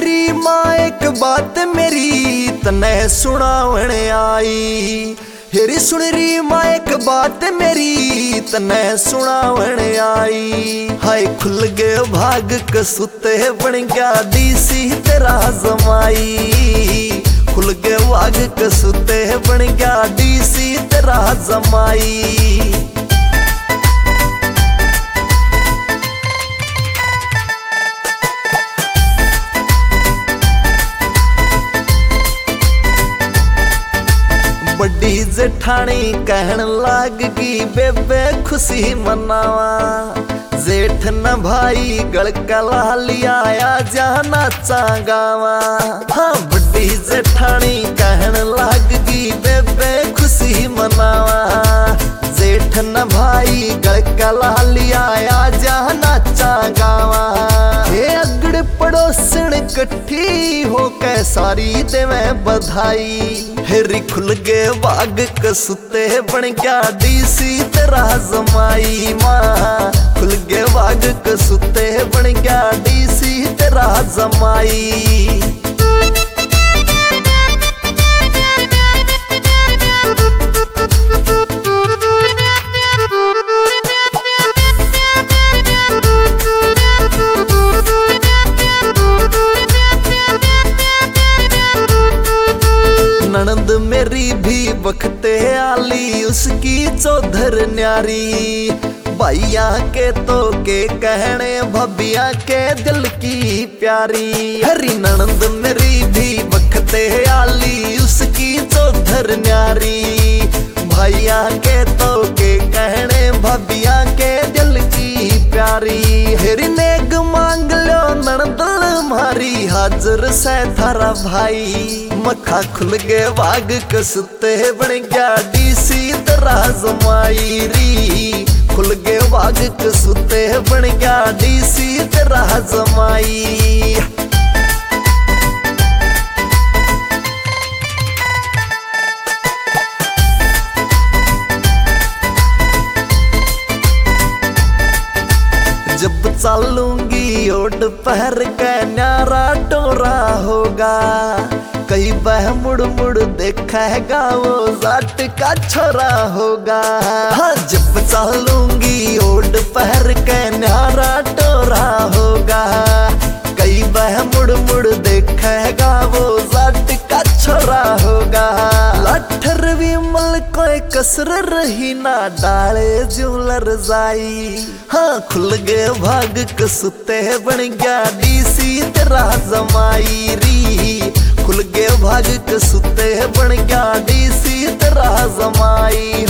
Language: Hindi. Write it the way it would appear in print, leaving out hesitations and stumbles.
री माँ एक बात मेरी तने सुनावण आई। हेरी सुन री माँ एक बात मेरी तने सुनावण आई। हाय खुल गए भाग कसुते बन गया डीसी तेरा जमाई। खुल गए भाग कसुते बन गया डीसी तेरा जमाई। बड़ी जेठानी कहन लाग गई बेबे खुशी मनावा। जेठ न भाई गलका लालिया आया जाना चागावा। हाँ बड़ी जेठानी कहन लाग गई बेबे खुशी मनावा। जेठ न भाई गलका लालिया आया जाना चागावा। हे अगड़ पड़ोसन कट्ठी हो कै सारी देवे बधाई। हेरी खुल गए बाग कसुते बन गया डीसी तेरा जमाई। माँ खुल गए बाग कसुते बन गया डीसी तेरा जमाई। ननद मेरी भी बखते आली उसकी चौधर न्यारी। भाइया के तो के कहने भबिया के दिल की प्यारी। हरी ननद मेरी भी बखते आली उसकी चौधर न्यारी। भाइया के तो के कहने भबिया के दिल की प्यारी। हेरी नेग मांग लो ननद मारी हाजर से थारा भाई। मखा खुल गए बाग कसुते बन गया डीसी तेरा जमाई री। खुल गए बाग कसुते बन गया डीसी तेरा जमाई। जब चलूंगी ओट पहर के न्यारा टोरा होगा। कई बह मुड़ मुड़ देखेगा वो जाट का छोरा होगा। हाँ जब चलूंगी ओट पहर के न्यारा टोरा होगा। कई बह मुड़ मुड़ देखेगा वो जाट का छोरा होगा। लाठर विमल कोई कसर रही ना डाले जुलर जाई। हाँ खुल गए भाग कसुते बन गया डीसी तेरा जमाई री। खुल गए भाग कसुते बन गया डीसी तेरा जमाई।